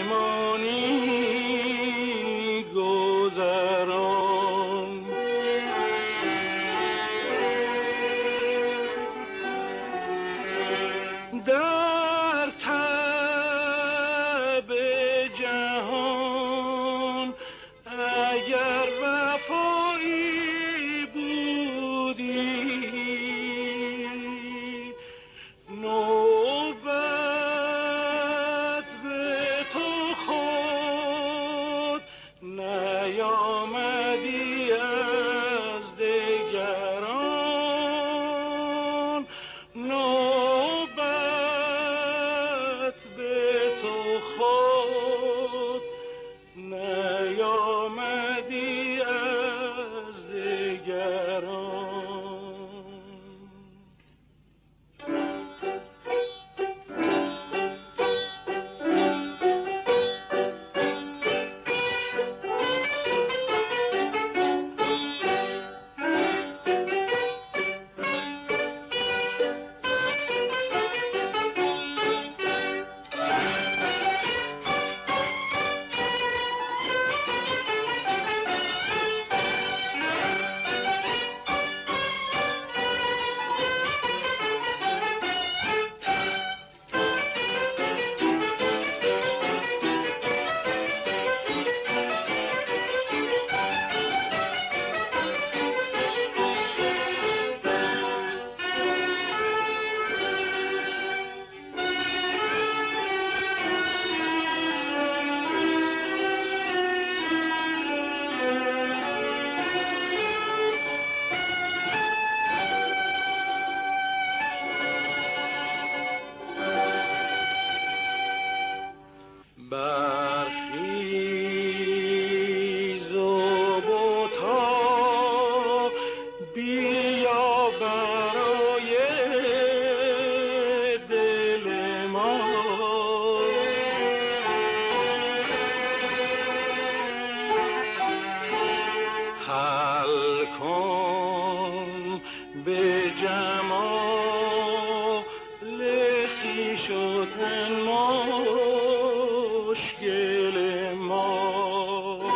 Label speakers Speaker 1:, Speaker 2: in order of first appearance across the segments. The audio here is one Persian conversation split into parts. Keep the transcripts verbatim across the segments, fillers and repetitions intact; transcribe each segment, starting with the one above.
Speaker 1: پیمانی گذران. در تب جهان اگر وفایی بودی، نوبت به تو خود نیامدی از دگران. نوبت به تو خود نیامدی از دگران. برخیز و بتا بیا برای دل ما. حل کن به جمال خویش و تن مشکل ما.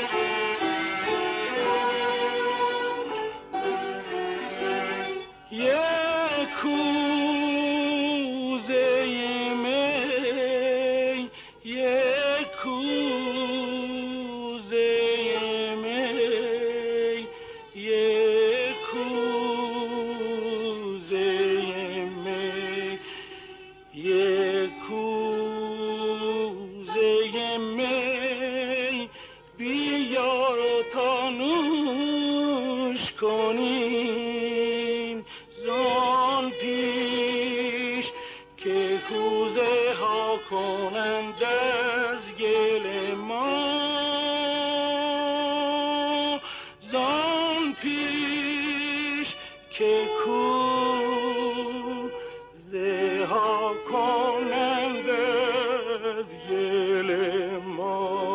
Speaker 1: یک کوزه می، یک کوزه می، یک کوزه می، یک کوزه می بیار تا نوش کنیم. زان پیش که کوزه ها کنند از گل ما. زان پیش که کوزه ها کنند از گل ما.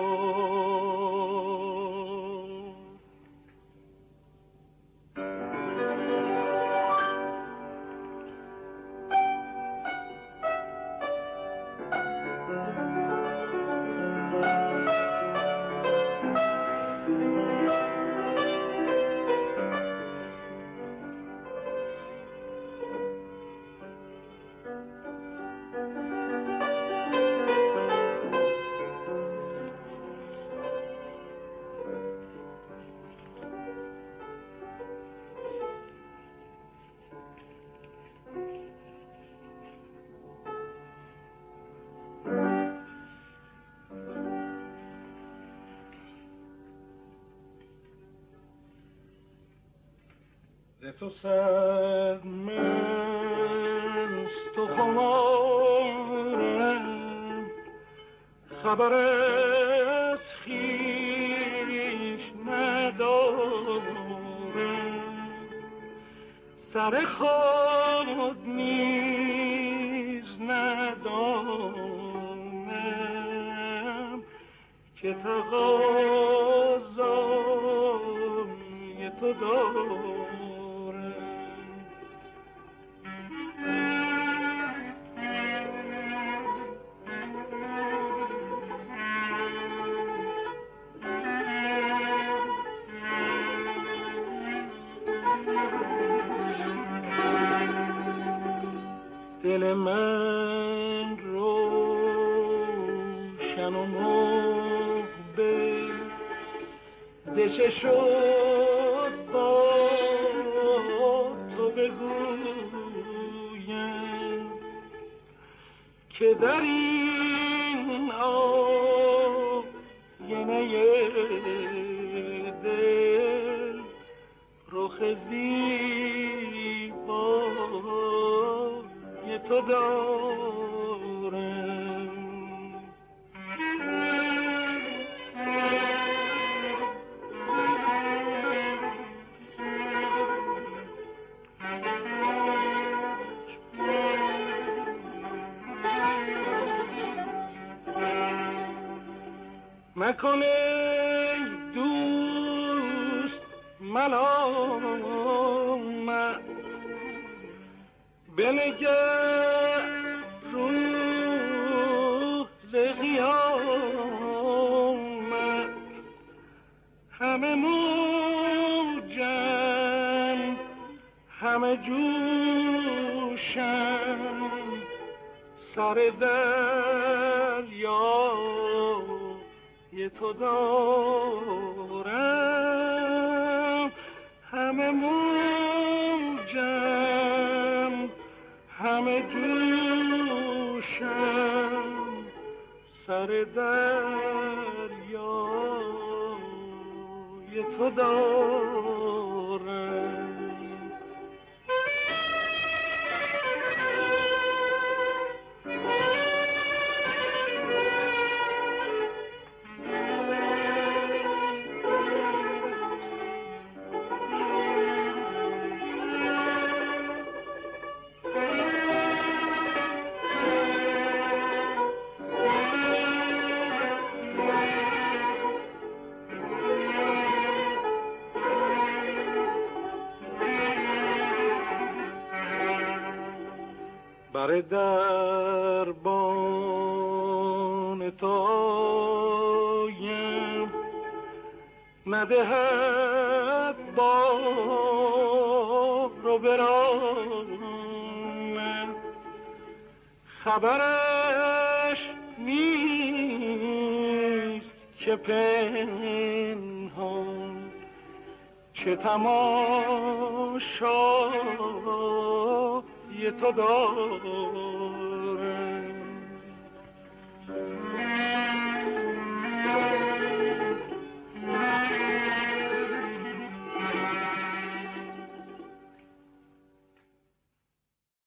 Speaker 1: ز تو صد من است و خمارم، خبر از خویش ندارم. سر خود نیز ندانم که تقاضای تو دارم. روشن و محبه زشه شد با تو بگویم که در این آینه دل رخ زیبای تو دارم. مکن ای دوست ملامت بنگر روز قیامت همه موجم همه جوشم سر دریا تو دارم همه موجم همه جوشم سر دریای تو دارم. بر دربان تایم ندهد بار و برامد خبرش نیست که پنهان چه تماشای تو دارم.